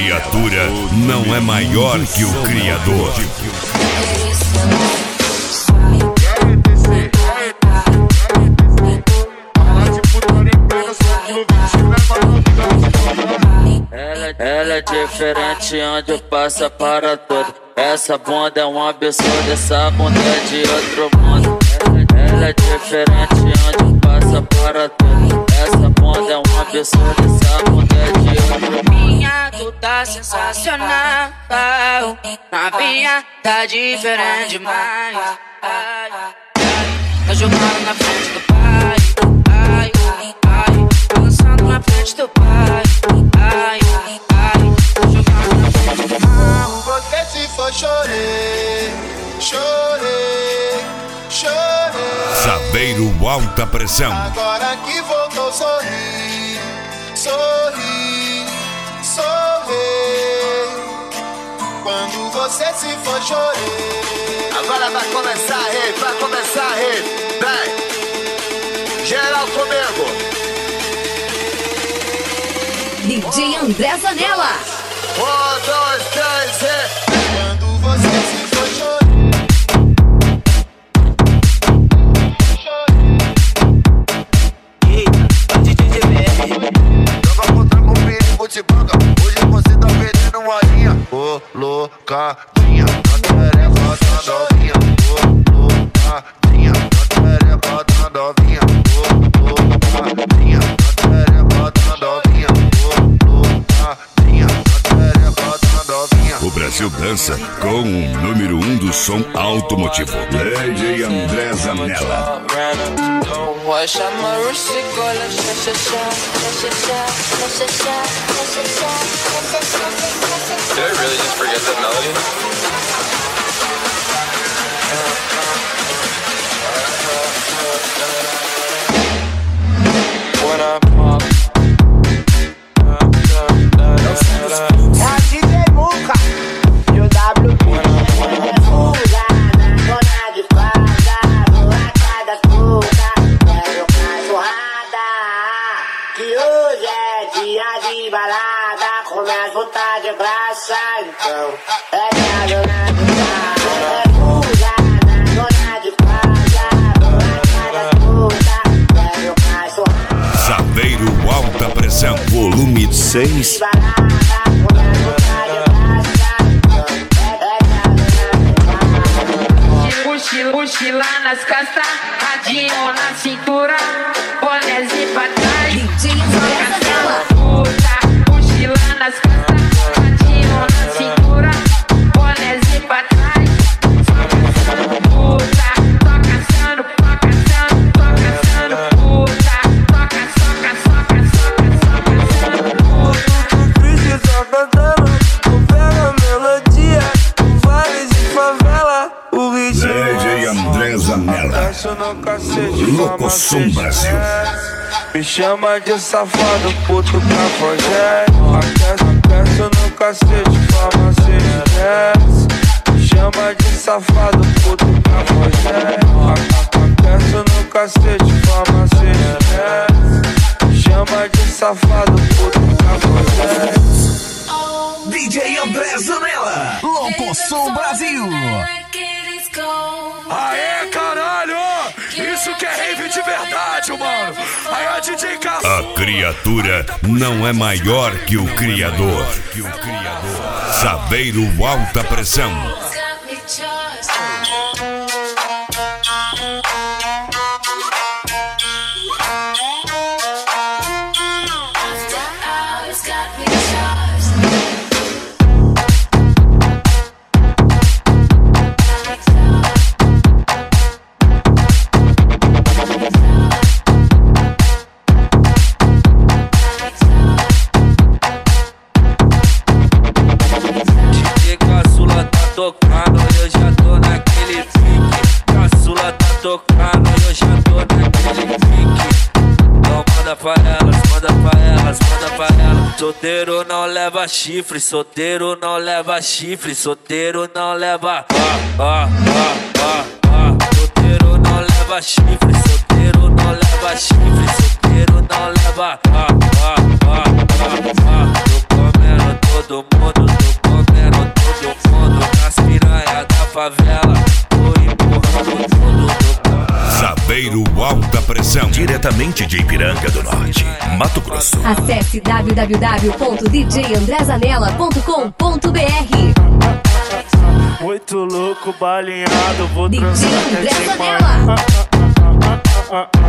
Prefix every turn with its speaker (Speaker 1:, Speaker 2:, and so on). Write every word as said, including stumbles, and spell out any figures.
Speaker 1: criatura não é maior que o Criador.
Speaker 2: Ela, ela é diferente onde passa para todo. Essa bunda é um absurdo, essa bunda é de outro mundo. Ela, ela é diferente onde passa para todo. Essa bunda é um absurdo, essa bunda é de outro mundo.
Speaker 3: Minha, tu tá sensacional. Novinha, tá diferente demais. Tá jogando na frente do pai. Ai, ai, ai. Tá dançando na frente do pai. Ai, ai, ai. Tá jogando na frente do pai.
Speaker 4: Porque se for chorei, chorei, chorei.
Speaker 1: Saveiro Alta Pressão.
Speaker 4: Agora que voltou, sorri, sorri, sorri. Quando você se for, chorei.
Speaker 5: Agora vai começar a rede, vai começar a rede. Vem, geral comigo.
Speaker 6: D J André Zanella.
Speaker 5: Um, dois, três e...
Speaker 4: Quando você se for, chorei.
Speaker 5: Joga contra com perigo de banga. Hoje você tá perdendo uma linha. Ô, loucadinha, na tarefa da novinha. Ô, loucadinha, na tarefa da novinha. Ô, loucadinha, na tarefa da novinha. Ô, loucadinha, na tarefa da novinha.
Speaker 1: O Brasil dança com o número um do som automotivo. D J André Zanella.
Speaker 7: Did I really just forget that melody? When I pop,
Speaker 8: é a D J Muca e o W P. É fuga, dona de fada, molecada puta, quero cachorrada. Que hoje é dia de balada, começa a botar de braça, então é minha dona de fada. É fuga, dona de fada, molecada puta, quero cachorrada.
Speaker 1: Saveiro Alta Pressão, volume seis.
Speaker 3: Mochila, mochila nas costas, radinho na cintura, bonézinho pra trás.
Speaker 6: D J André Zanella.
Speaker 3: Puta, mochila nas costas, radinho na cintura, bonézinho pra trás. Só caçando puta, só caçando, só caçando, só caçando puta, soca, soca, soca, soca, só caçando puta.
Speaker 9: Tu precisa cantando, tu pega a melodia, tu vale de favela, o ritmo.
Speaker 1: D J André Zanella. Locosom Brasil.
Speaker 9: Me chama de safado, puto cafajé. Aqueço no cacete, farmacete desce. Me chama de safado, puto cafajé. Aqueço no cacete, farmacete desce. Me chama de safado, puto cafajé.
Speaker 10: D J André Zanella, Locosom Brasil.
Speaker 11: Aê, caralho! Isso que é rave de verdade, mano! Aí a D J Caçu.
Speaker 1: A criatura não é maior que o Criador. Saveiro Alta Pressão.
Speaker 2: Tocando, eu já tô naquele pique. Caçula tá tocando, eu já tô naquele pique. Então manda pra elas, manda pra elas, manda pra elas. Solteiro não leva chifre, solteiro não leva chifre, solteiro não leva. Ó, ó, ó, ó, ó. Solteiro não leva chifre, solteiro não leva chifre, solteiro não leva. Ó, ó, ó, ó, ó. Tô comendo todo mundo.
Speaker 1: Alta pressão. Diretamente de Ipiranga do Norte, Mato Grosso.
Speaker 6: Acesse w w w ponto d j andré zanella ponto com ponto b r.
Speaker 9: Muito louco, balinhado, vou
Speaker 6: D J
Speaker 9: transar
Speaker 6: André
Speaker 9: até de
Speaker 6: Zanella.
Speaker 9: manhã.